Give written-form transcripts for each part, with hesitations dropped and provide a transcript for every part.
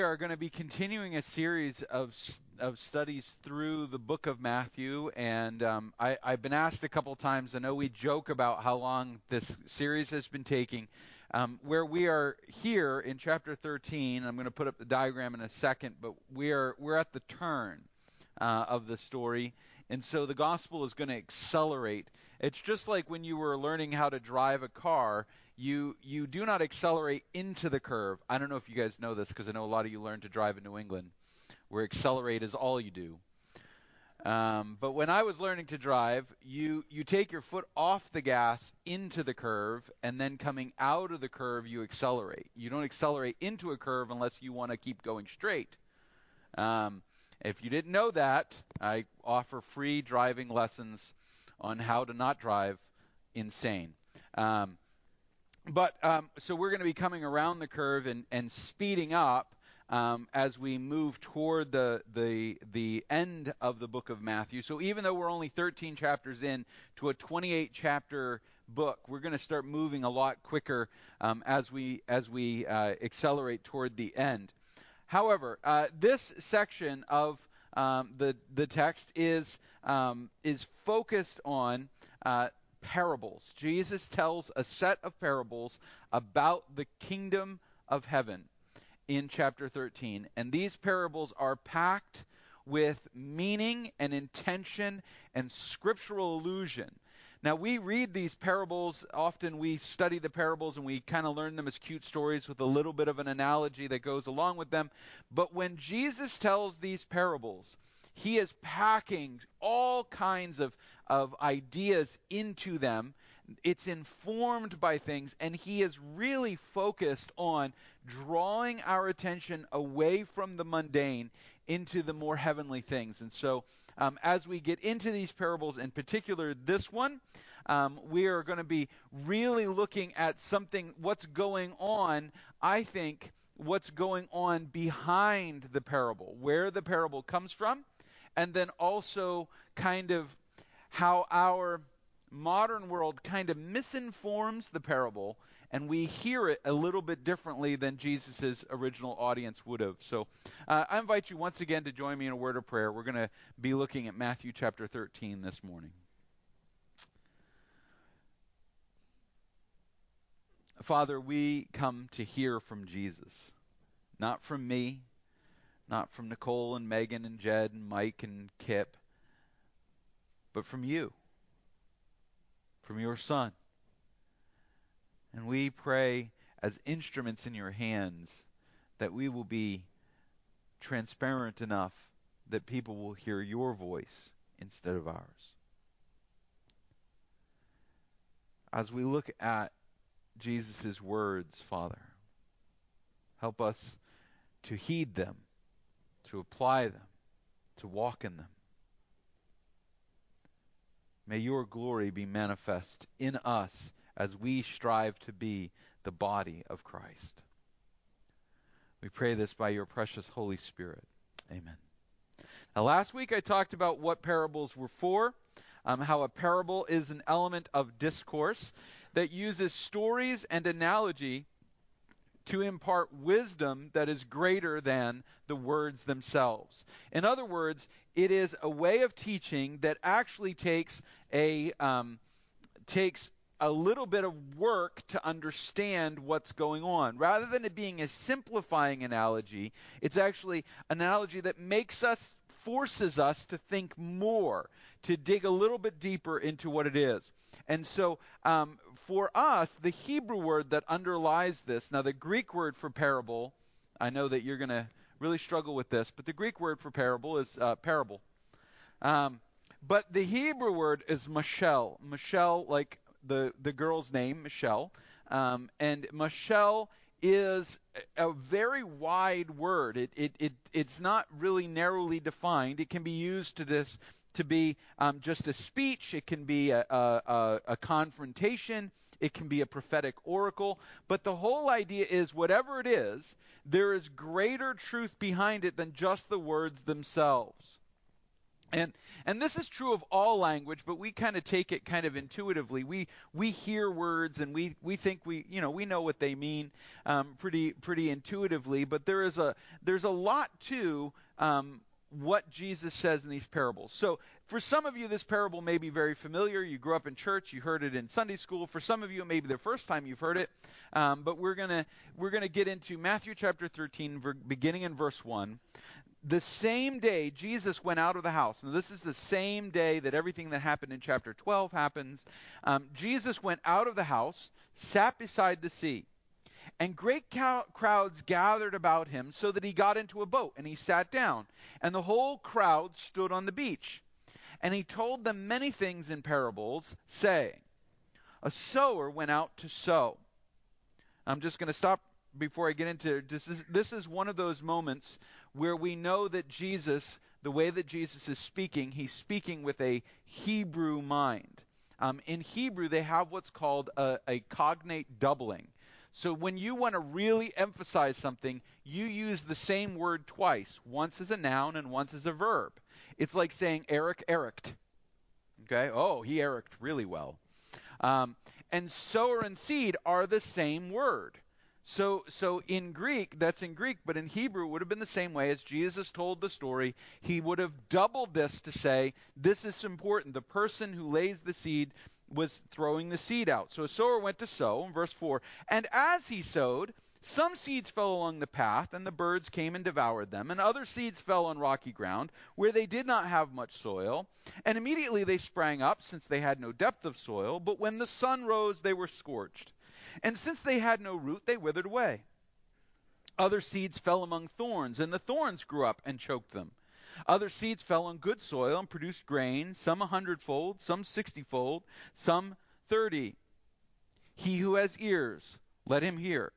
We are going to be continuing a series of studies through the book of Matthew, and I've been asked a couple times. I know we joke about how long this series has been taking. Where we are here in chapter 13, I'm going to put up the diagram in a second, but we're at the turn of the story, and so the gospel is going to accelerate. It's just like when you were learning how to drive a car. You do not accelerate into the curve. I don't know if you guys know this because I know a lot of you learned to drive in New England, where accelerate is all you do. But when I was learning to drive, you take your foot off the gas into the curve, and then coming out of the curve, you accelerate. You don't accelerate into a curve unless you want to keep going straight. If you didn't know that, I offer free driving lessons on how to not drive insane. So we're going to be coming around the curve and speeding up as we move toward the end of the book of Matthew. So even though we're only 13 chapters in to a 28 chapter book, we're going to start moving a lot quicker as we accelerate toward the end. However, this section of the text is focused on parables. Jesus tells a set of parables about the kingdom of heaven in chapter 13. And these parables are packed with meaning and intention and scriptural allusion. Now, we read these parables, often we study the parables and we kind of learn them as cute stories with a little bit of an analogy that goes along with them. But when Jesus tells these parables, he is packing all kinds of ideas into them. It's informed by things, and he is really focused on drawing our attention away from the mundane into the more heavenly things. And so as we get into these parables, in particular this one, we are going to be really looking at what's going on, I think, what's going on behind the parable, where the parable comes from, and then also kind of how our modern world kind of misinforms the parable, and we hear it a little bit differently than Jesus' original audience would have. So I invite you once again to join me in a word of prayer. We're going to be looking at Matthew chapter 13 this morning. Father, we come to hear from Jesus, not from me, not from Nicole and Megan and Jed and Mike and Kip, but from you, from your Son. And we pray as instruments in your hands that we will be transparent enough that people will hear your voice instead of ours. As we look at Jesus' words, Father, help us to heed them, to apply them, to walk in them. May your glory be manifest in us as we strive to be the body of Christ. We pray this by your precious Holy Spirit. Amen. Now, last week I talked about what parables were for, how a parable is an element of discourse that uses stories and analogy to impart wisdom that is greater than the words themselves. In other words, it is a way of teaching that actually takes a little bit of work to understand what's going on. Rather than it being a simplifying analogy, it's actually an analogy that forces us to think more, to dig a little bit deeper into what it is. And so for us, the Hebrew word that underlies this, now the Greek word for parable, I know that you're going to really struggle with this, but the Greek word for parable is parable. But the Hebrew word is mashel. Mashel, like the girl's name, Michelle. And mashel is a very wide word. It's not really narrowly defined. It can be used to be just a speech. It can be a confrontation. It can be a prophetic oracle. But the whole idea is, whatever it is, there is greater truth behind it than just the words themselves. And this is true of all language, but we kind of take it kind of intuitively. We hear words and we think we know what they mean pretty intuitively. But there's a lot to what Jesus says in these parables. So for some of you, this parable may be very familiar. You grew up in church, you heard it in Sunday school. For some of you, it may be the first time you've heard it. But we're gonna get into Matthew chapter 13, beginning in verse 1. The same day Jesus went out of the house. Now, this is the same day that everything that happened in chapter 12 happens. Jesus went out of the house, sat beside the sea, and great crowds gathered about him, so that he got into a boat, and he sat down, and the whole crowd stood on the beach. And he told them many things in parables, saying, a sower went out to sow. I'm just going to stop before I get into this is one of those moments where we know that Jesus, the way that Jesus is speaking, he's speaking with a Hebrew mind. In Hebrew, they have what's called a cognate doubling. So when you want to really emphasize something, you use the same word twice, once as a noun and once as a verb. It's like saying Eric ericked. Okay? Oh, he ericked really well. And sower and seed are the same word. So in Greek, that's in Greek, but in Hebrew it would have been the same way. As Jesus told the story, he would have doubled this to say, this is important. The person who lays the seed was throwing the seed out. So a sower went to sow, in verse 4, and as he sowed, some seeds fell along the path, and the birds came and devoured them, and other seeds fell on rocky ground, where they did not have much soil. And immediately they sprang up, since they had no depth of soil, but when the sun rose, they were scorched. And since they had no root, they withered away. Other seeds fell among thorns, and the thorns grew up and choked them. Other seeds fell on good soil and produced grain, some 100-fold, some 60-fold, some 30. He who has ears, let him hear.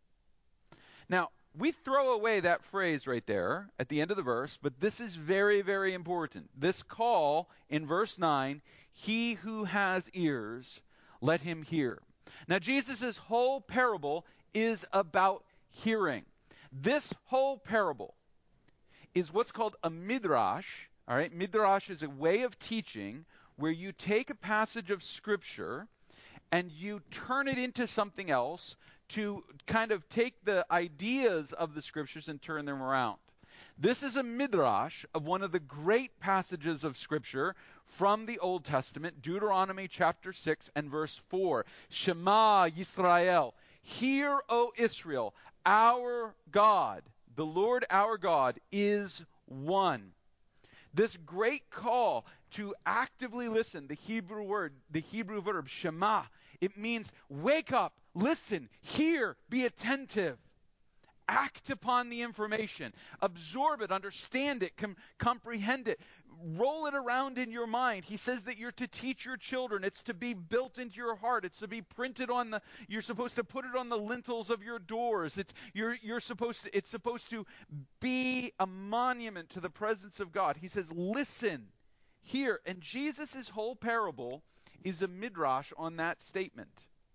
Now, we throw away that phrase right there at the end of the verse, but this is very, very important. This call in verse 9, he who has ears, let him hear. Now, Jesus' whole parable is about hearing. This whole parable is what's called a midrash. All right, midrash is a way of teaching where you take a passage of Scripture and you turn it into something else to kind of take the ideas of the Scriptures and turn them around. This is a midrash of one of the great passages of Scripture from the Old Testament, Deuteronomy chapter 6 and verse 4. Shema Yisrael, hear, O Israel, our God, the Lord our God, is one. This great call to actively listen, the Hebrew verb, Shema, it means wake up, listen, hear, be attentive. Act upon the information. Absorb it, understand it, comprehend it. Roll it around in your mind. He says that you're to teach your children. It's to be built into your heart. It's to be printed on you're supposed to put it on the lintels of your doors. It's supposed to be a monument to the presence of God. He says, listen, hear. And Jesus' whole parable is a midrash on that statement.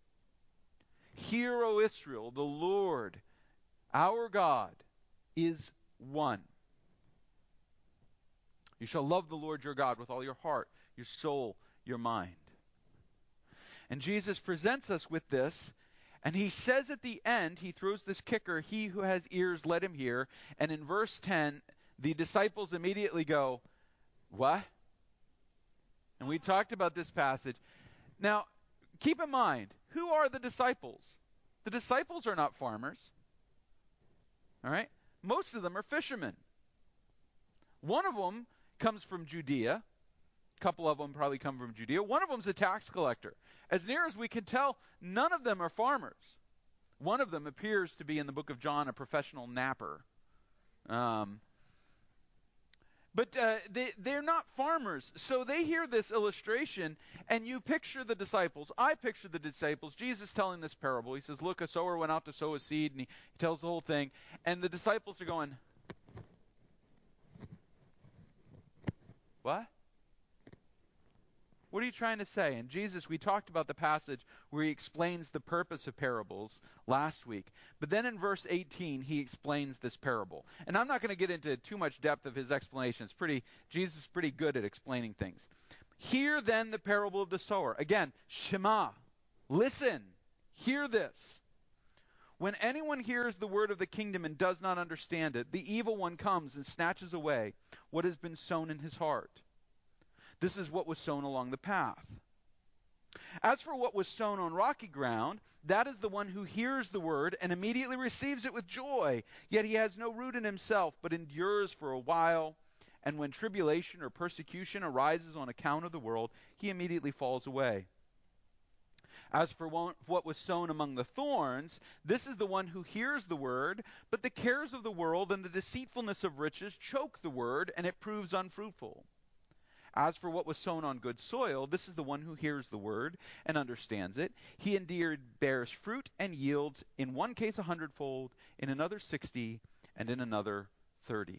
Hear, O Israel, the Lord our God is one. You shall love the Lord your God with all your heart, your soul, your mind. And Jesus presents us with this, and he says at the end, he throws this kicker, he who has ears, let him hear. And in verse 10, the disciples immediately go, what? And we talked about this passage. Now, keep in mind, who are the disciples? The disciples are not farmers. All right? Most of them are fishermen. One of them comes from Judea. A couple of them probably come from Judea. One of them's a tax collector. As near as we can tell, none of them are farmers. One of them appears to be in the book of John a professional napper. But they're not farmers. So they hear this illustration, and you picture the disciples. I picture the disciples. Jesus telling this parable. He says, look, a sower went out to sow a seed, and he tells the whole thing. And the disciples are going, what? What are you trying to say? And Jesus, we talked about the passage where he explains the purpose of parables last week. But then in verse 18, he explains this parable. And I'm not going to get into too much depth of his explanation. Jesus is pretty good at explaining things. Hear then the parable of the sower. Again, Shema. Listen. Hear this. When anyone hears the word of the kingdom and does not understand it, the evil one comes and snatches away what has been sown in his heart. This is what was sown along the path. As for what was sown on rocky ground, that is the one who hears the word and immediately receives it with joy. Yet he has no root in himself, but endures for a while. And when tribulation or persecution arises on account of the world, he immediately falls away. As for what was sown among the thorns, this is the one who hears the word, but the cares of the world and the deceitfulness of riches choke the word, and it proves unfruitful. As for what was sown on good soil, this is the one who hears the word and understands it. He indeed bears fruit and yields, in one case 100-fold, in another 60, and in another 30.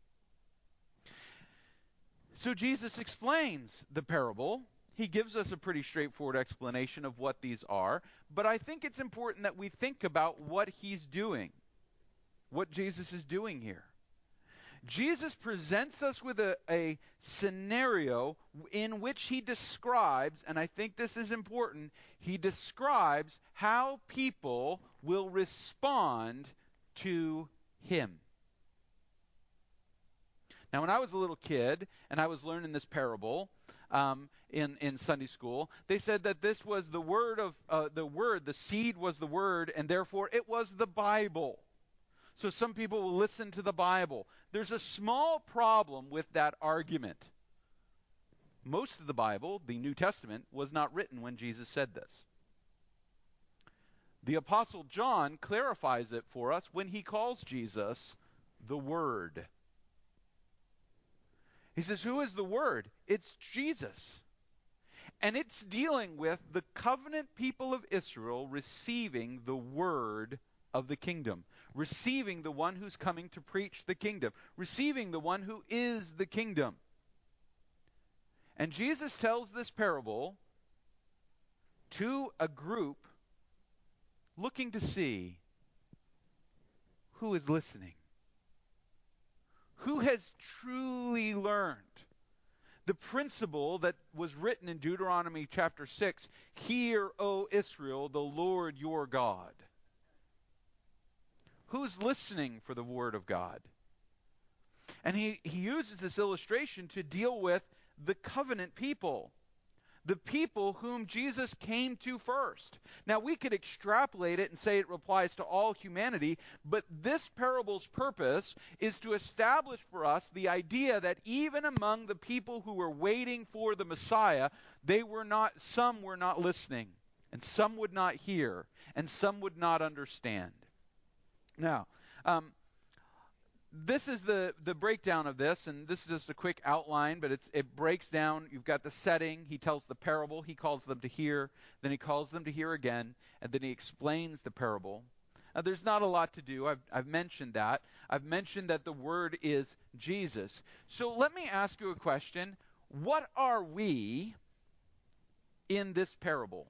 So Jesus explains the parable. He gives us a pretty straightforward explanation of what these are, but I think it's important that we think about what he's doing, what Jesus is doing here. Jesus presents us with a scenario in which he describes, and I think this is important, he describes how people will respond to him. Now, when I was a little kid and I was learning this parable in Sunday school, they said that this was the seed was the word, and therefore it was the Bible. So some people will listen to the Bible. There's a small problem with that argument. Most of the Bible, the New Testament, was not written when Jesus said this. The Apostle John clarifies it for us when he calls Jesus the Word. He says, who is the Word? It's Jesus. And it's dealing with the covenant people of Israel receiving the Word of the kingdom, receiving the one who's coming to preach the kingdom, receiving the one who is the kingdom. And Jesus tells this parable to a group looking to see who is listening, who has truly learned the principle that was written in Deuteronomy chapter 6, "Hear, O Israel, the Lord your God." Who's listening for the word of God? And he uses this illustration to deal with the covenant people, the people whom Jesus came to first. Now, we could extrapolate it and say it applies to all humanity, but this parable's purpose is to establish for us the idea that even among the people who were waiting for the Messiah, some were not listening, and some would not hear, and some would not understand. Now, this is the breakdown of this, and this is just a quick outline, but it breaks down. You've got the setting. He tells the parable. He calls them to hear. Then he calls them to hear again, and then he explains the parable. Now, there's not a lot to do. I've mentioned that. I've mentioned that the word is Jesus. So let me ask you a question. What are we in this parable?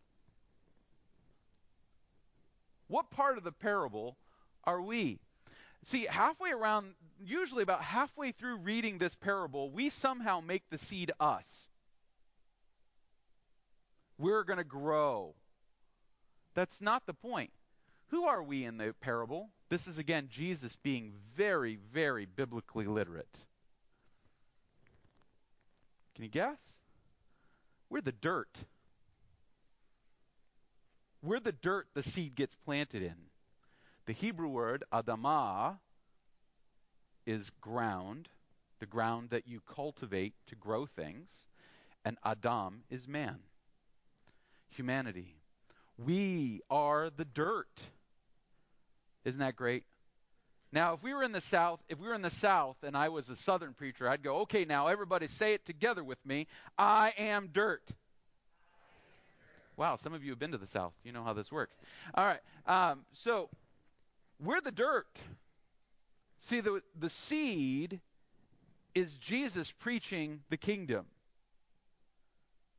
What part of the parable are we? See, usually about halfway through reading this parable, we somehow make the seed us. We're going to grow. That's not the point. Who are we in the parable? This is, again, Jesus being very, very biblically literate. Can you guess? We're the dirt. We're the dirt the seed gets planted in. The Hebrew word, adamah, is ground, the ground that you cultivate to grow things, and Adam is man, humanity. We are the dirt. Isn't that great? Now, if we were in the South and I was a Southern preacher, I'd go, okay, now everybody say it together with me. I am dirt. Wow, some of you have been to the South. You know how this works. All right. So we're the dirt. See, the seed is Jesus preaching the kingdom.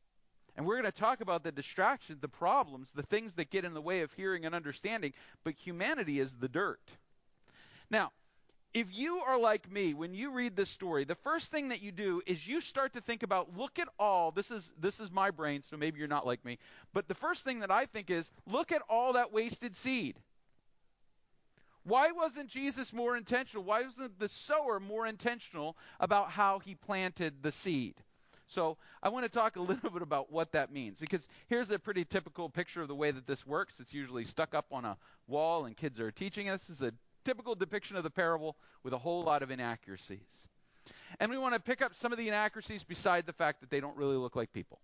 And we're going to talk about the distractions, the problems, the things that get in the way of hearing and understanding, but humanity is the dirt. Now, if you are like me, when you read this story, the first thing that you do is you start to think about, look at all, this is my brain, so maybe you're not like me, but the first thing that I think is, look at all that wasted seed. Why wasn't Jesus more intentional? Why wasn't the sower more intentional about how he planted the seed? So I want to talk a little bit about what that means, because here's a pretty typical picture of the way that this works. It's usually stuck up on a wall and kids are teaching us. This is a typical depiction of the parable with a whole lot of inaccuracies. And we want to pick up some of the inaccuracies beside the fact that they don't really look like people.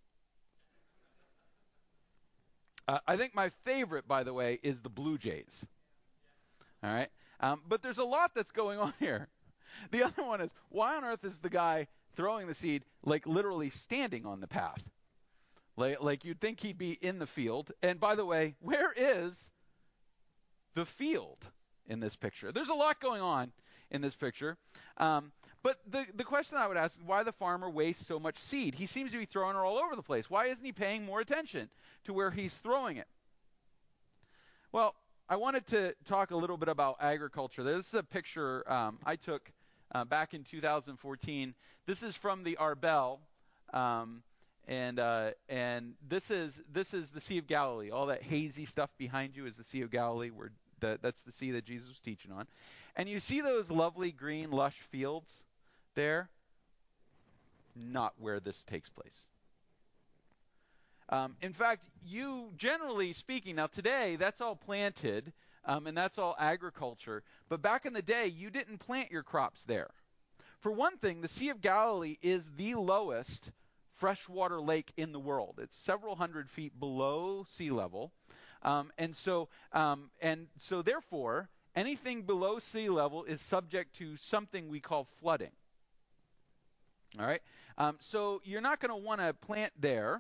I think my favorite, by the way, is the Blue Jays. All right? But there's a lot that's going on here. The other one is, why on earth is the guy throwing the seed like literally standing on the path? Like you'd think he'd be in the field. And by the way, where is the field in this picture? There's a lot going on in this picture. But the question I would ask is why the farmer wastes so much seed. He seems to be throwing it all over the place. Why isn't he paying more attention to where he's throwing it? Well, I wanted to talk a little bit about agriculture. This is a picture I took back in 2014. This is from the Arbel, and this is the Sea of Galilee. All that hazy stuff behind you is the Sea of Galilee, where that's the sea that Jesus was teaching on. And you see those lovely green, lush fields there? Not where this takes place. In fact, you, generally speaking, now today, that's all planted, and that's all agriculture. But back in the day, you didn't plant your crops there. For one thing, the Sea of Galilee is the lowest freshwater lake in the world. It's several hundred feet below sea level. And so therefore, anything below sea level is subject to something we call flooding. All right? So you're not going to want to plant there.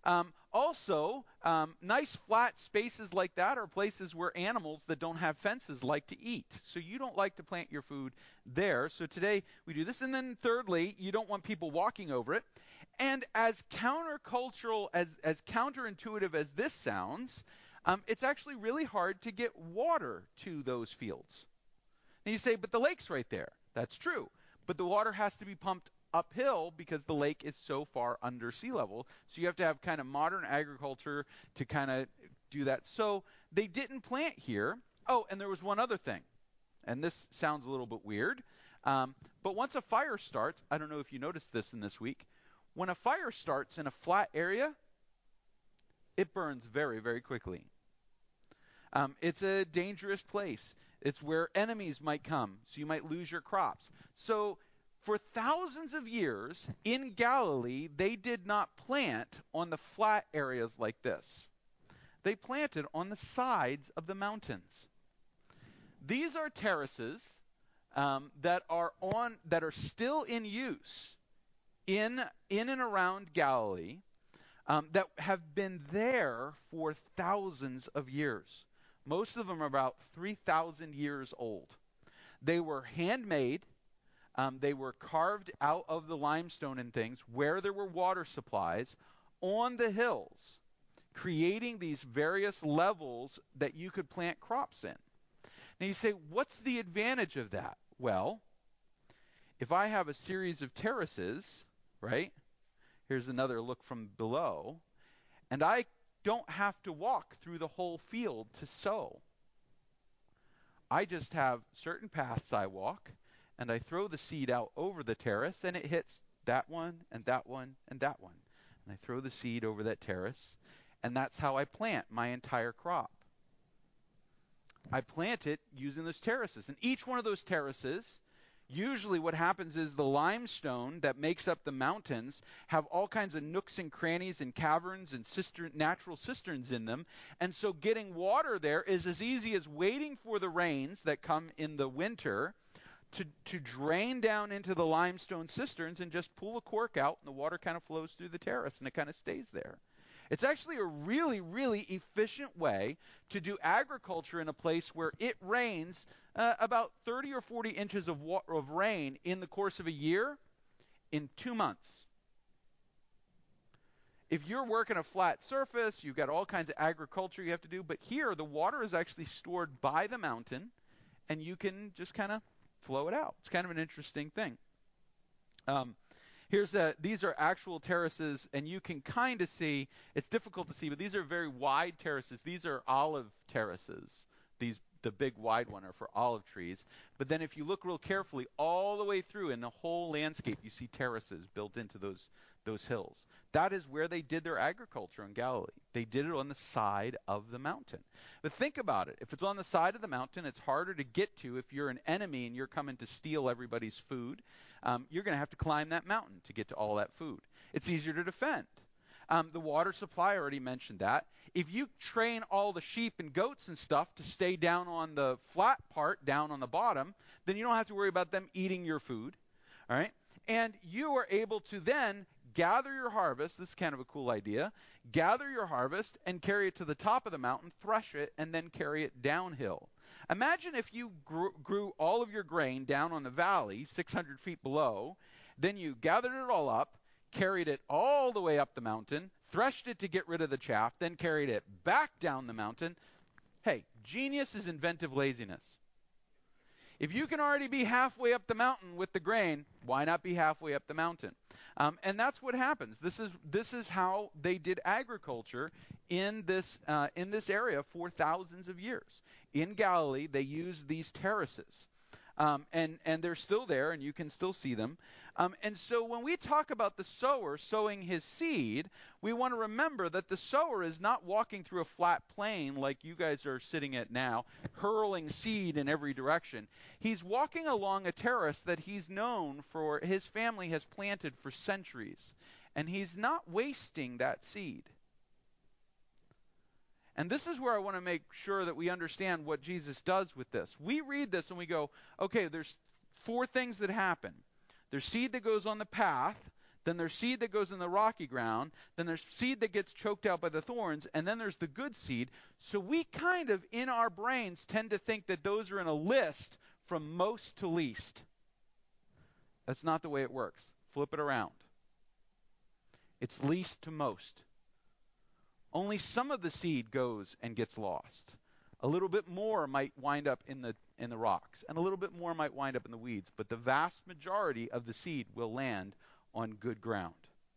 Also, nice flat spaces like that are places where animals that don't have fences like to eat. So you don't like to plant your food there. So today we do this. And then thirdly, you don't want people walking over it. And as countercultural, as counterintuitive as this sounds, it's actually really hard to get water to those fields. And you say, but the lake's right there. That's true. But the water has to be pumped uphill because the lake is so far under sea level. So you have to have kind of modern agriculture to kind of do that. So they didn't plant here. Oh, and there was one other thing. And this sounds a little bit weird. But once a fire starts, I don't know if you noticed this in this week, when a fire starts in a flat area, it burns very, very quickly. It's a dangerous place. It's where enemies might come, so you might lose your crops. So for thousands of years in Galilee, they did not plant on the flat areas like this. They planted on the sides of the mountains. These are terraces that are still in use in and around Galilee, that have been there for thousands of years. Most of them are about 3,000 years old. They were handmade. They were carved out of the limestone and things where there were water supplies on the hills, creating these various levels that you could plant crops in. Now you say, what's the advantage of that? Well, if I have a series of terraces, right? Here's another look from below. And I don't have to walk through the whole field to sow. I just have certain paths I walk, and I throw the seed out over the terrace, and it hits that one, and that one, and that one. And I throw the seed over that terrace, and that's how I plant my entire crop. I plant it using those terraces. And each one of those terraces, usually what happens is the limestone that makes up the mountains have all kinds of nooks and crannies and caverns and natural cisterns in them. And so getting water there is as easy as waiting for the rains that come in the winter to drain down into the limestone cisterns and just pull a cork out, and the water kind of flows through the terrace and it kind of stays there. It's actually a really, really efficient way to do agriculture in a place where it rains about 30 or 40 inches of rain in the course of a year in 2 months. if you're working a flat surface, you've got all kinds of agriculture you have to do, but here the water is actually stored by the mountain, and you can just kind of flow it out. It's kind of an interesting thing. These are actual terraces, and you can kind of see, it's difficult to see, but these are very wide terraces. These are olive terraces. The big wide one are for olive trees. But then if you look real carefully, all the way through in the whole landscape, you see terraces built into those hills. That is where they did their agriculture in Galilee. They did it on the side of the mountain. But think about it. If it's on the side of the mountain, it's harder to get to if you're an enemy and you're coming to steal everybody's food. You're going to have to climb that mountain to get to all that food. It's easier to defend. The water supply, I already mentioned that. If you train all the sheep and goats and stuff to stay down on the flat part, down on the bottom, then you don't have to worry about them eating your food. All right? And you are able to then gather your harvest. This is kind of a cool idea. Gather your harvest and carry it to the top of the mountain, thresh it, and then carry it downhill. Imagine if you grew all of your grain down on the valley, 600 feet below, then you gathered it all up, carried it all the way up the mountain, threshed it to get rid of the chaff, then carried it back down the mountain. Hey, genius is inventive laziness. If you can already be halfway up the mountain with the grain, why not be halfway up the mountain? And that's what happens. This is how they did agriculture in this area for thousands of years. In Galilee, they used these terraces. And they're still there, and you can still see them. And so when we talk about the sower sowing his seed, we want to remember that the sower is not walking through a flat plain like you guys are sitting at now, hurling seed in every direction. He's walking along a terrace that he's known for, his family has planted for centuries. And he's not wasting that seed. And this is where I want to make sure that we understand what Jesus does with this. We read this and we go, okay, there's 4 things that happen. There's seed that goes on the path, then there's seed that goes in the rocky ground, then there's seed that gets choked out by the thorns, and then there's the good seed. So we kind of, in our brains, tend to think that those are in a list from most to least. That's not the way it works. Flip it around. It's least to most. Only some of the seed goes and gets lost. A little bit more might wind up in the rocks, and a little bit more might wind up in the weeds, but the vast majority of the seed will land on good ground.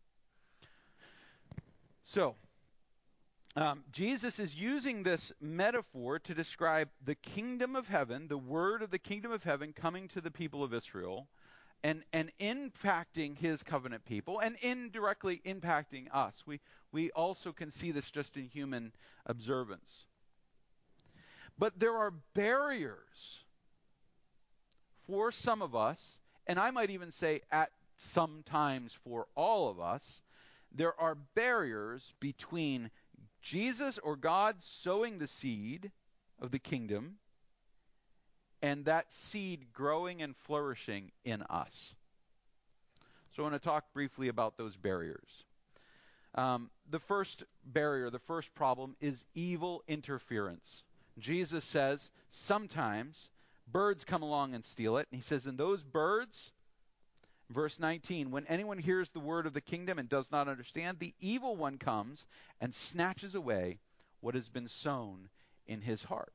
So, Jesus is using this metaphor to describe the kingdom of heaven, the word of the kingdom of heaven coming to the people of Israel, and impacting his covenant people, and indirectly impacting us. We also can see this just in human observance. But there are barriers for some of us, and I might even say at some times for all of us, there are barriers between Jesus or God sowing the seed of the kingdom and that seed growing and flourishing in us. So I want to talk briefly about those barriers. The first barrier, the first problem is evil interference. Jesus says sometimes birds come along and steal it. And he says, and those birds, verse 19, when anyone hears the word of the kingdom and does not understand, the evil one comes and snatches away what has been sown in his heart.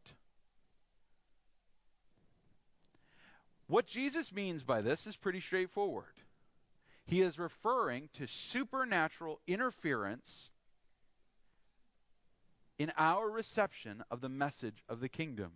What Jesus means by this is pretty straightforward. He is referring to supernatural interference in our reception of the message of the kingdom.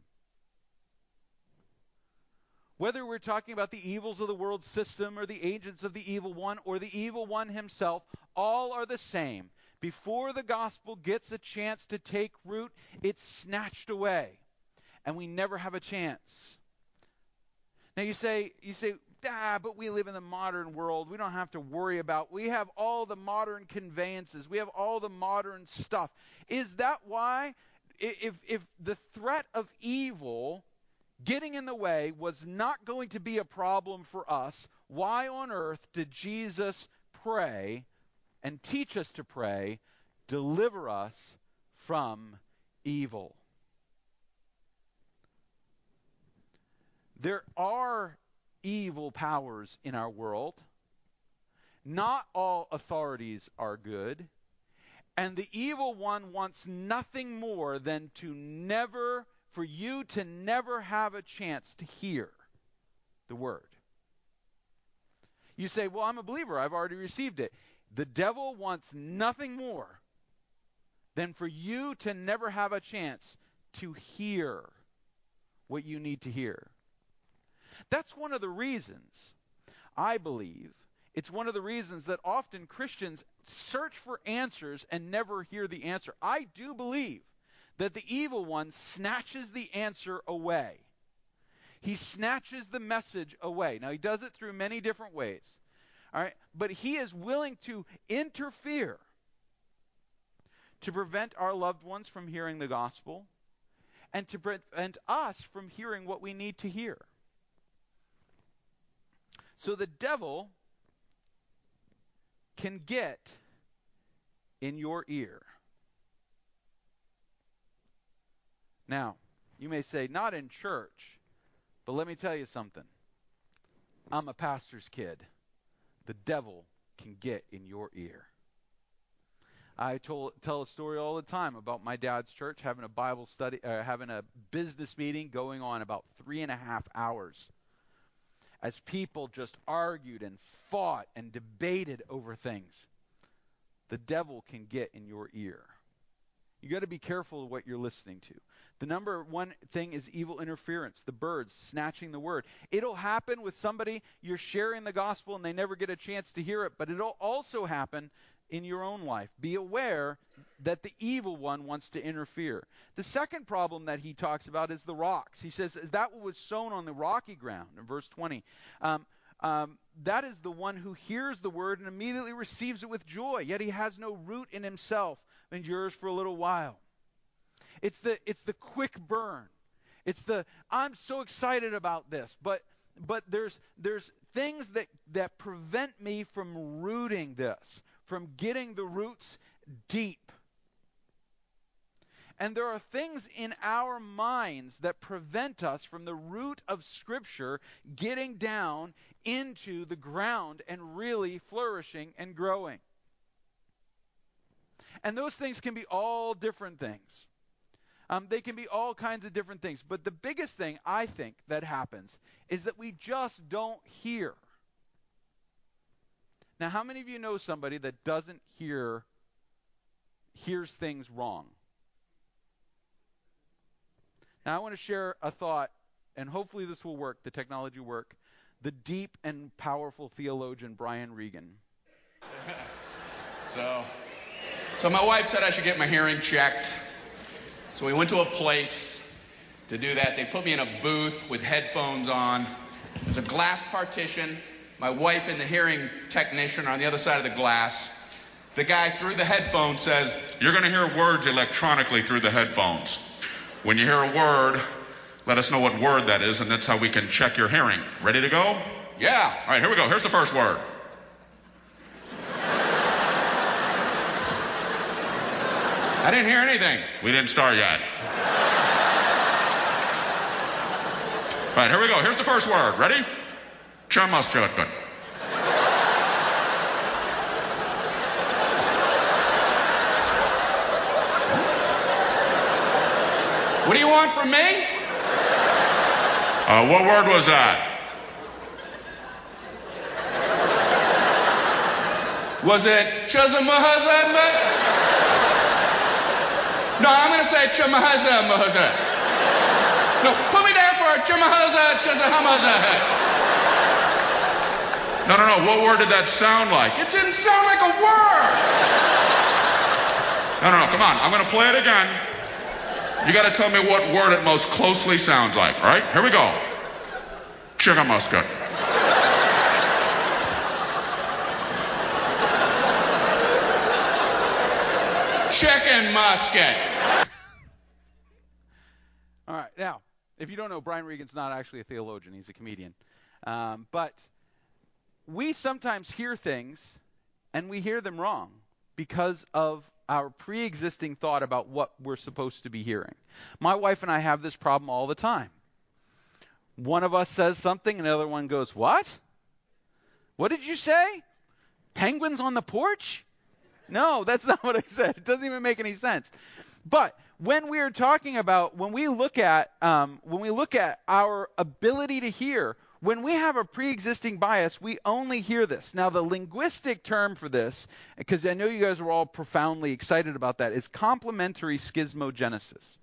Whether we're talking about the evils of the world system or the agents of the evil one or the evil one himself, all are the same. Before the gospel gets a chance to take root, it's snatched away, and we never have a chance. Now you say, but we live in the modern world. We don't have to worry about. We have all the modern conveyances. We have all the modern stuff. Is that why, if the threat of evil getting in the way was not going to be a problem for us, why on earth did Jesus pray and teach us to pray, deliver us from evil? There are evil powers in our world. Not all authorities are good. And the evil one wants nothing more than for you to never have a chance to hear the word. You say, well, I'm a believer. I've already received it. The devil wants nothing more than for you to never have a chance to hear what you need to hear. That's one of the reasons, I believe, it's one of the reasons that often Christians search for answers and never hear the answer. I do believe that the evil one snatches the answer away. He snatches the message away. Now, he does it through many different ways. All right? But he is willing to interfere to prevent our loved ones from hearing the gospel and to prevent us from hearing what we need to hear. So the devil can get in your ear. Now, you may say, not in church, but let me tell you something. I'm a pastor's kid. The devil can get in your ear. I tell a story all the time about my dad's church having a Bible study, having a business meeting going on about 3.5 hours. As people just argued and fought and debated over things. The devil can get in your ear. You got to be careful of what you're listening to. The number one thing is evil interference, the birds snatching the word. It'll happen with somebody, you're sharing the gospel and they never get a chance to hear it, but it'll also happen in your own life. Be aware that the evil one wants to interfere. The second problem that he talks about is the rocks. He says, is that what was sown on the rocky ground? In verse 20. That is the one who hears the word and immediately receives it with joy, yet he has no root in himself, endures for a little while. It's the quick burn. It's the, I'm so excited about this, but there's things that prevent me from rooting this, from getting the roots deep. And there are things in our minds that prevent us from the root of Scripture getting down into the ground and really flourishing and growing. And those things can be all different things. They can be all kinds of different things. But the biggest thing, I think, that happens is that we just don't hear. Now, how many of you know somebody that doesn't hears things wrong? Now, I want to share a thought, and hopefully this will work, the technology will work. The deep and powerful theologian Brian Regan. So my wife said I should get my hearing checked. So we went to a place to do that. They put me in a booth with headphones on. There's a glass partition. My wife and the hearing technician are on the other side of the glass. The guy through the headphones says, "You're going to hear words electronically through the headphones. When you hear a word, let us know what word that is, and that's how we can check your hearing. Ready to go?" "Yeah." "All right, here we go. Here's the first word." I didn't hear anything. "We didn't start yet." "All right, here we go. Here's the first word. Ready?" "Chamaskut." "What do you want from me?" What word was that?" "Was it Chazamahazad?" "No, I'm going to say Chamahaza. No, put me down for Chamahaza, Chazahamaza." No. What word did that sound like?" "It didn't sound like a word." No. Come on. I'm going to play it again. You got to tell me what word it most closely sounds like. All right? Here we go. Chickamusket. Chicken musket. All right. Now, if you don't know, Brian Regan's not actually a theologian. He's a comedian. But we sometimes hear things, and we hear them wrong because of our pre-existing thought about what we're supposed to be hearing. My wife and I have this problem all the time. One of us says something, and the other one goes, "What? What did you say? Penguins on the porch?" No, that's not what I said. It doesn't even make any sense. But when we are talking about, when we look at our ability to hear, when we have a pre-existing bias, we only hear this. Now, the linguistic term for this, because I know you guys were all profoundly excited about that, is complementary schismogenesis.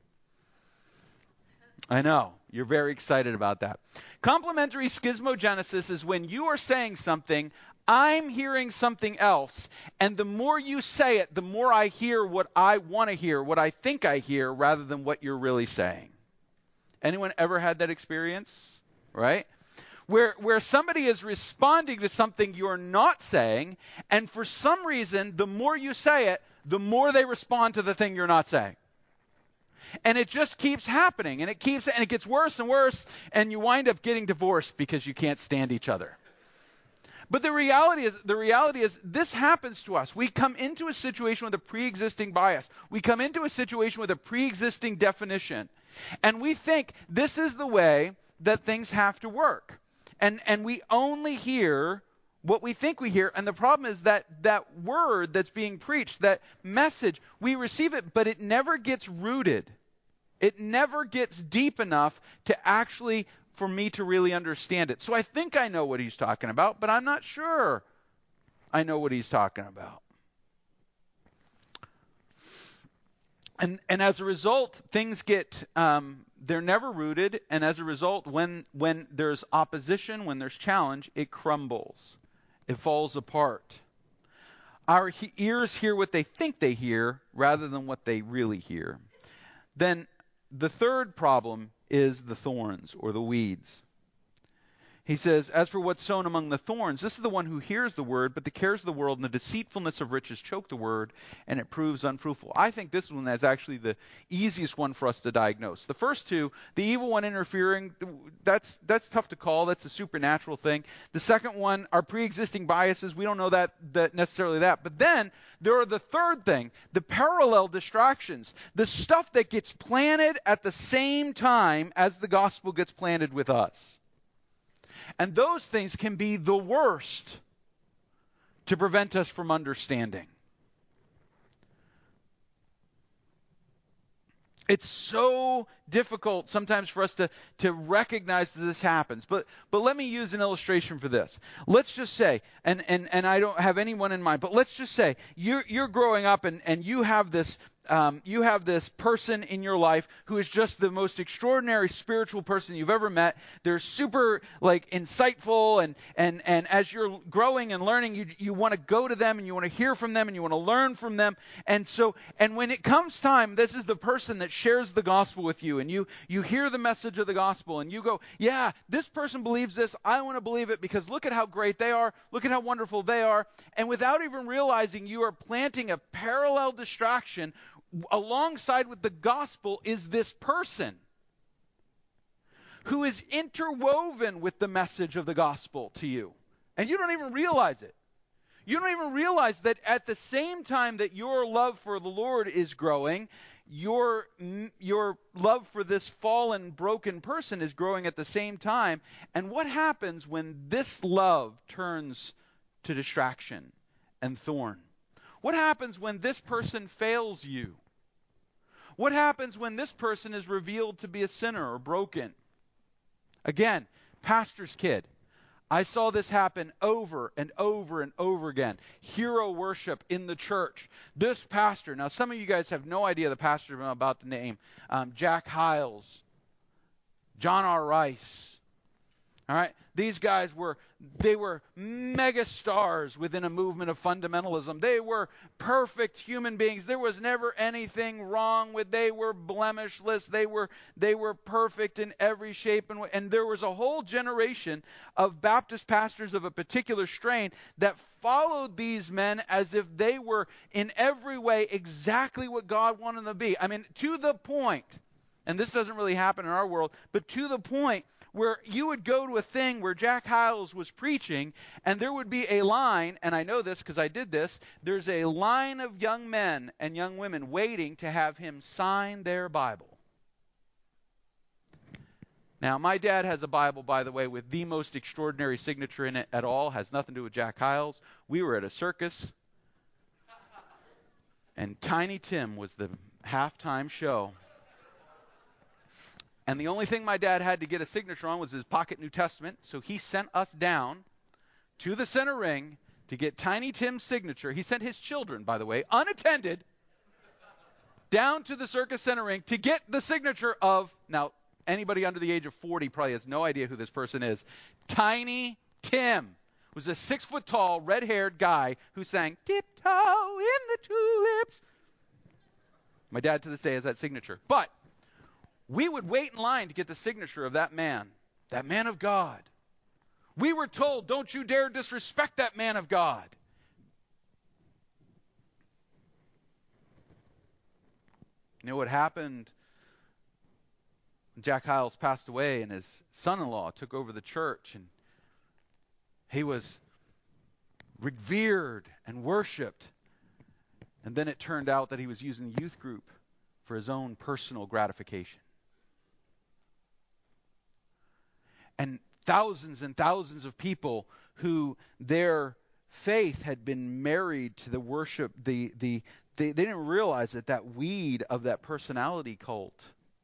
I know. You're very excited about that. Complementary schismogenesis is when you are saying something, I'm hearing something else, and the more you say it, the more I hear what I want to hear, what I think I hear, rather than what you're really saying. Anyone ever had that experience? Right? Where somebody is responding to something you're not saying, and for some reason, the more you say it, the more they respond to the thing you're not saying. And it just keeps happening, and it gets worse and worse, and you wind up getting divorced because you can't stand each other. But the reality is this happens to us. We come into a situation with a pre-existing bias. We come into a situation with a pre-existing definition. And we think this is the way that things have to work. And we only hear what we think we hear. And the problem is that word that's being preached, that message, we receive it, but it never gets rooted. It never gets deep enough to actually, for me to really understand it. So I think I know what he's talking about, but I'm not sure I know what he's talking about. And as a result, things get, they're never rooted, and as a result, when there's opposition, when there's challenge, it crumbles. It falls apart. Our ears hear what they think they hear rather than what they really hear. Then the third problem is the thorns or the weeds. He says, as for what's sown among the thorns, this is the one who hears the word, but the cares of the world and the deceitfulness of riches choke the word, and it proves unfruitful. I think this one is actually the easiest one for us to diagnose. The first two, the evil one interfering, that's tough to call. That's a supernatural thing. The second one, our pre-existing biases, we don't know that necessarily that. But then there are the third thing, the parallel distractions, the stuff that gets planted at the same time as the gospel gets planted with us. And those things can be the worst to prevent us from understanding. It's so difficult sometimes for us to recognize that this happens. But let me use an illustration for this. Let's just say, and I don't have anyone in mind, but let's just say you're growing up and you have this person in your life who is just the most extraordinary spiritual person you've ever met. They're super insightful, and as you're growing and learning, you want to go to them and you want to hear from them and you want to learn from them. And when it comes time, this is the person that shares the gospel with you, and you hear the message of the gospel and you go, yeah, this person believes this. I want to believe it because look at how great they are. Look at how wonderful they are. And without even realizing, you are planting a parallel distraction. Alongside with the gospel is this person who is interwoven with the message of the gospel to you. And you don't even realize it. You don't even realize that at the same time that your love for the Lord is growing, your love for this fallen, broken person is growing at the same time. And what happens when this love turns to distraction and thorn? What happens when this person fails you? What happens when this person is revealed to be a sinner or broken? Again, pastor's kid. I saw this happen over and over and over again. Hero worship in the church. This pastor, now some of you guys have no idea the pastor I'm about to name. Jack Hyles, John R. Rice. All right, these guys were mega stars within a movement of fundamentalism. They were perfect human beings. There was never anything wrong with. They were blemishless. They were perfect in every shape and way. And there was a whole generation of Baptist pastors of a particular strain that followed these men as if they were in every way exactly what God wanted them to be. I mean, to the point, and this doesn't really happen in our world, but to the point where you would go to a thing where Jack Hyles was preaching, and there would be a line, and I know this because I did this, there's a line of young men and young women waiting to have him sign their Bible. Now, my dad has a Bible, by the way, with the most extraordinary signature in it at all. Has nothing to do with Jack Hyles. We were at a circus. And Tiny Tim was the halftime show. And the only thing my dad had to get a signature on was his pocket New Testament. So he sent us down to the center ring to get Tiny Tim's signature. He sent his children, by the way, unattended, down to the Circus Center ring to get the signature of, now, anybody under the age of 40 probably has no idea who this person is. Tiny Tim was a 6-foot-tall, red-haired guy who sang, "Tiptoe in the Tulips." My dad to this day has that signature. But we would wait in line to get the signature of that man of God. We were told, don't you dare disrespect that man of God. You know what happened? Jack Hyles passed away and his son-in-law took over the church, and he was revered and worshipped. And then it turned out that he was using the youth group for his own personal gratification. And thousands of people who their faith had been married to the worship, they didn't realize that weed of that personality cult,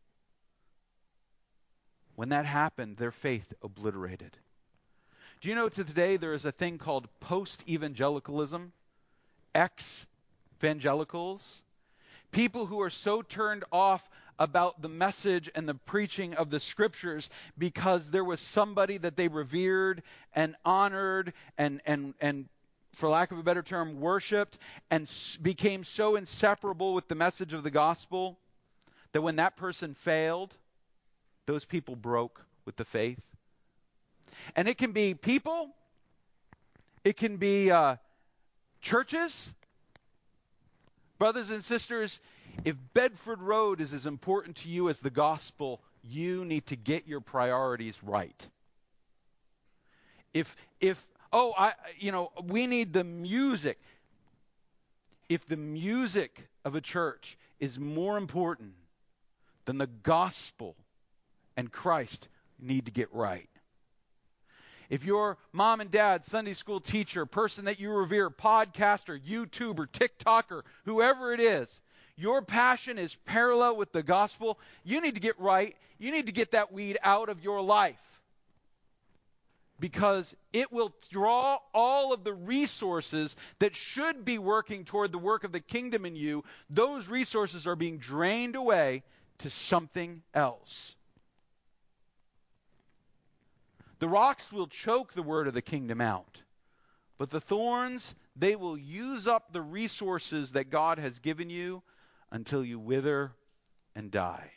when that happened, their faith obliterated. Do you know today there is a thing called post-evangelicalism? Ex-evangelicals? People who are so turned off about the message and the preaching of the scriptures because there was somebody that they revered and honored and for lack of a better term, worshipped, and became so inseparable with the message of the gospel that when that person failed, those people broke with the faith. And it can be people, it can be churches. Brothers and sisters, if Bedford Road is as important to you as the gospel, you need to get your priorities right. We need the music. If the music of a church is more important than the gospel and Christ, you need to get right. If your mom and dad, Sunday school teacher, person that you revere, podcaster, YouTuber, TikToker, whoever it is, your passion is parallel with the gospel, you need to get right. You need to get that weed out of your life. Because it will draw all of the resources that should be working toward the work of the kingdom in you. Those resources are being drained away to something else. The rocks will choke the word of the kingdom out. But the thorns, they will use up the resources that God has given you until you wither and die.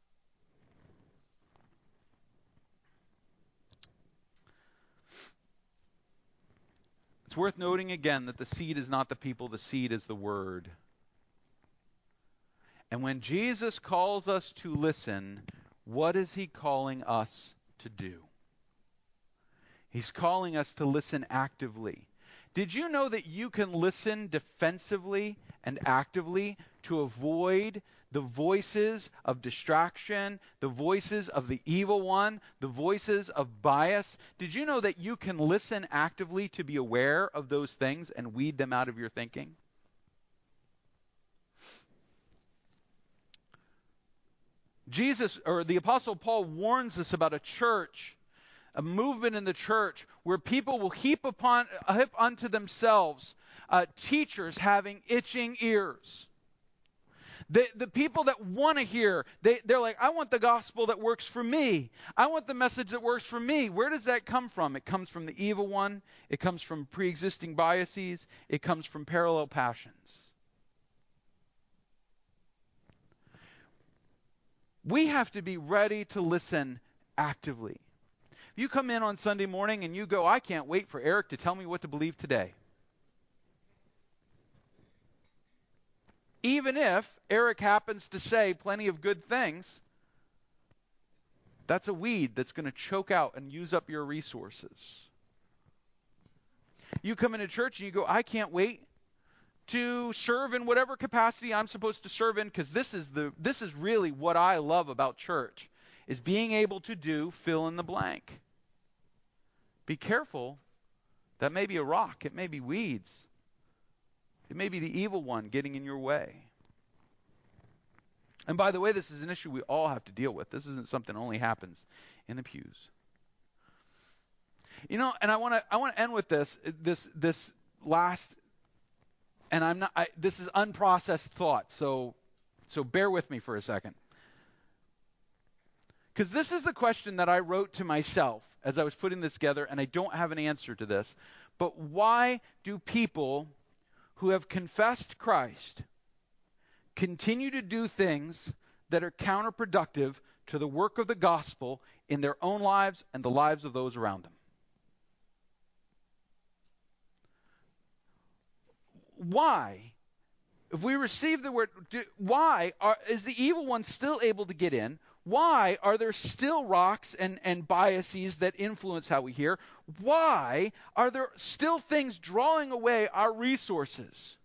It's worth noting again that the seed is not the people, the seed is the word. And when Jesus calls us to listen, what is he calling us to do? He's calling us to listen actively. Did you know that you can listen defensively and actively to avoid the voices of distraction, the voices of the evil one, the voices of bias? Did you know that you can listen actively to be aware of those things and weed them out of your thinking? Jesus, or the Apostle Paul, warns us about a church, a movement in the church where people will heap unto themselves teachers having itching ears. The people that want to hear, they're like, I want the gospel that works for me. I want the message that works for me. Where does that come from? It comes from the evil one. It comes from pre-existing biases. It comes from parallel passions. We have to be ready to listen actively. If you come in on Sunday morning and you go, I can't wait for Eric to tell me what to believe today. Even if Eric happens to say plenty of good things, that's a weed that's going to choke out and use up your resources. You come into church and you go, I can't wait to serve in whatever capacity I'm supposed to serve in, because this is really what I love about church, is being able to do fill in the blank. Be careful. That may be a rock. It may be weeds. It may be the evil one getting in your way. And by the way, this is an issue we all have to deal with. This isn't something that only happens in the pews. You know, and I want to end with this last, and this is unprocessed thought, so bear with me for a second. Because this is the question that I wrote to myself as I was putting this together, and I don't have an answer to this. But why do people who have confessed Christ continue to do things that are counterproductive to the work of the gospel in their own lives and the lives of those around them? Why, if we receive the word, is the evil one still able to get in? Why are there still rocks and biases that influence how we hear? Why are there still things drawing away our resources?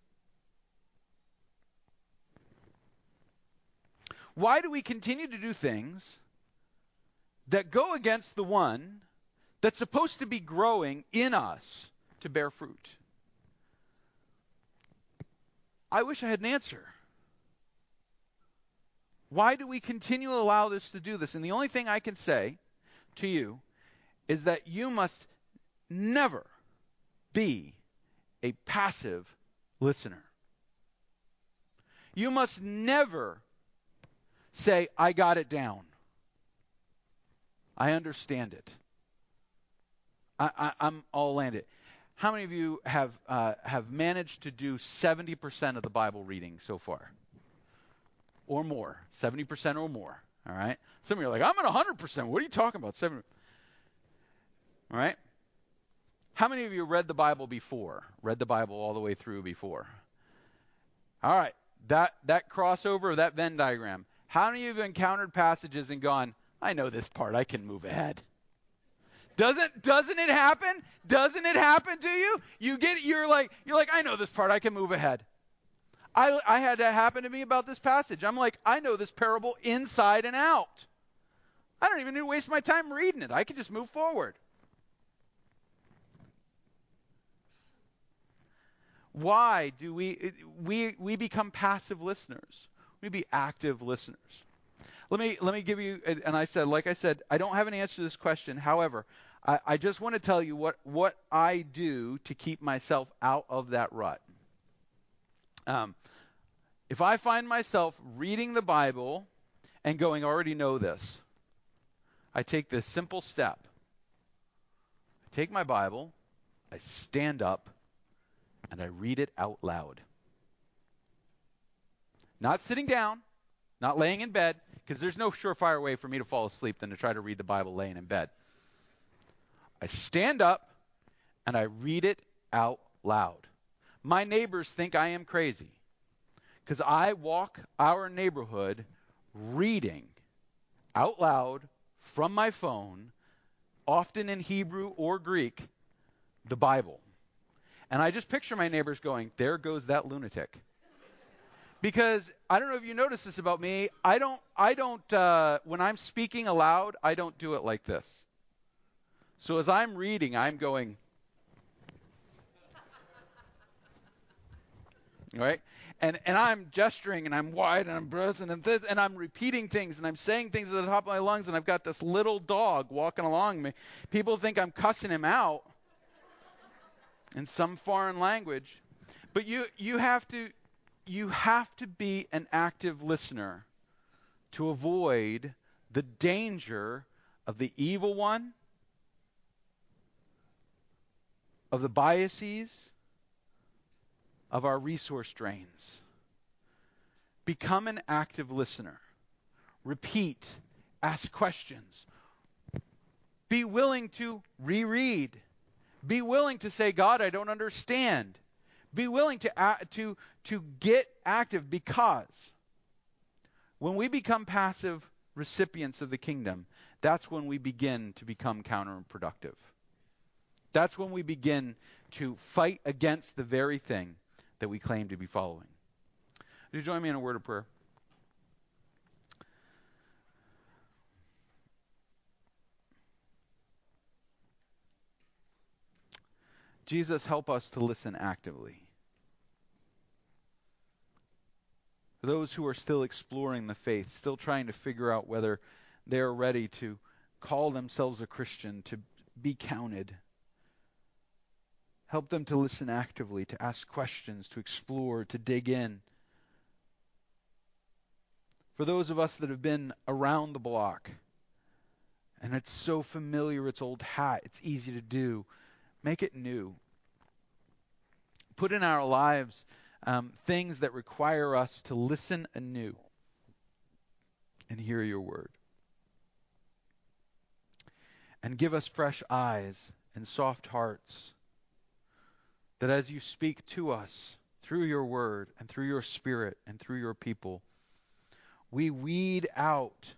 Why do we continue to do things that go against the one that's supposed to be growing in us to bear fruit? I wish I had an answer. Why do we continue to allow this to do this? And the only thing I can say to you is that you must never be a passive listener. You must never say, I got it down. I understand it. I'm all landed. How many of you have managed to do 70% of the Bible reading so far? Or more. 70% or more. All right? Some of you are like, I'm at 100%. What are you talking about? 70. All right? How many of you read the Bible before? Read the Bible all the way through before? All right. That crossover, that Venn diagram. How many of you have encountered passages and gone, I know this part, I can move ahead? Doesn't it happen? Doesn't it happen to you? You're like, I know this part, I can move ahead. I had that happen to me about this passage. I'm like, I know this parable inside and out. I don't even need to waste my time reading it. I can just move forward. Why do we become passive listeners? We be active listeners. Let me give you, and I said, I don't have an answer to this question. However, I just want to tell you what I do to keep myself out of that rut. If I find myself reading the Bible and going, I already know this, I take this simple step. I take my Bible, I stand up, and I read it out loud. Not sitting down, not laying in bed, because there's no surefire way for me to fall asleep than to try to read the Bible laying in bed. I stand up, and I read it out loud. My neighbors think I am crazy, because I walk our neighborhood reading out loud from my phone, often in Hebrew or Greek, the Bible. And I just picture my neighbors going, there goes that lunatic. Because I don't know if you notice this about me, I don't when I'm speaking aloud, I don't do it like this. So as I'm reading, I'm going, right? And I'm gesturing and I'm wide and I'm present and I'm repeating things and I'm saying things at the top of my lungs and I've got this little dog walking along me. People think I'm cussing him out in some foreign language. But you have to be an active listener to avoid the danger of the evil one, of the biases, of our resource drains. Become an active listener. Repeat. Ask questions. Be willing to reread. Be willing to say, God, I don't understand. Be willing to get active, because when we become passive recipients of the kingdom, that's when we begin to become counterproductive. That's when we begin to fight against the very thing that we claim to be following. Would you join me in a word of prayer? Jesus, help us to listen actively. those who are still exploring the faith, still trying to figure out whether they're ready to call themselves a Christian, to be counted. Help them to listen actively, to ask questions, to explore, to dig in. For those of us that have been around the block, and it's so familiar, it's old hat, it's easy to do, make it new. Put in our lives things that require us to listen anew and hear your word. And give us fresh eyes and soft hearts, that as you speak to us through your word and through your spirit and through your people, we weed out,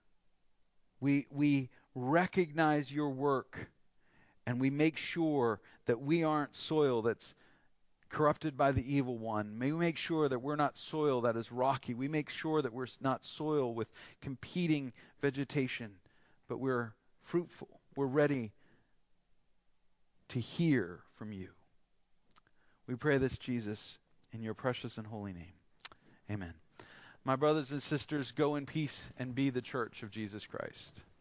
we recognize your work, and we make sure that we aren't soil that's corrupted by the evil one. May we make sure that we're not soil that is rocky. We make sure that we're not soil with competing vegetation, but we're fruitful. We're ready to hear from you. We pray this, Jesus, in your precious and holy name. Amen. My brothers and sisters, go in peace and be the church of Jesus Christ.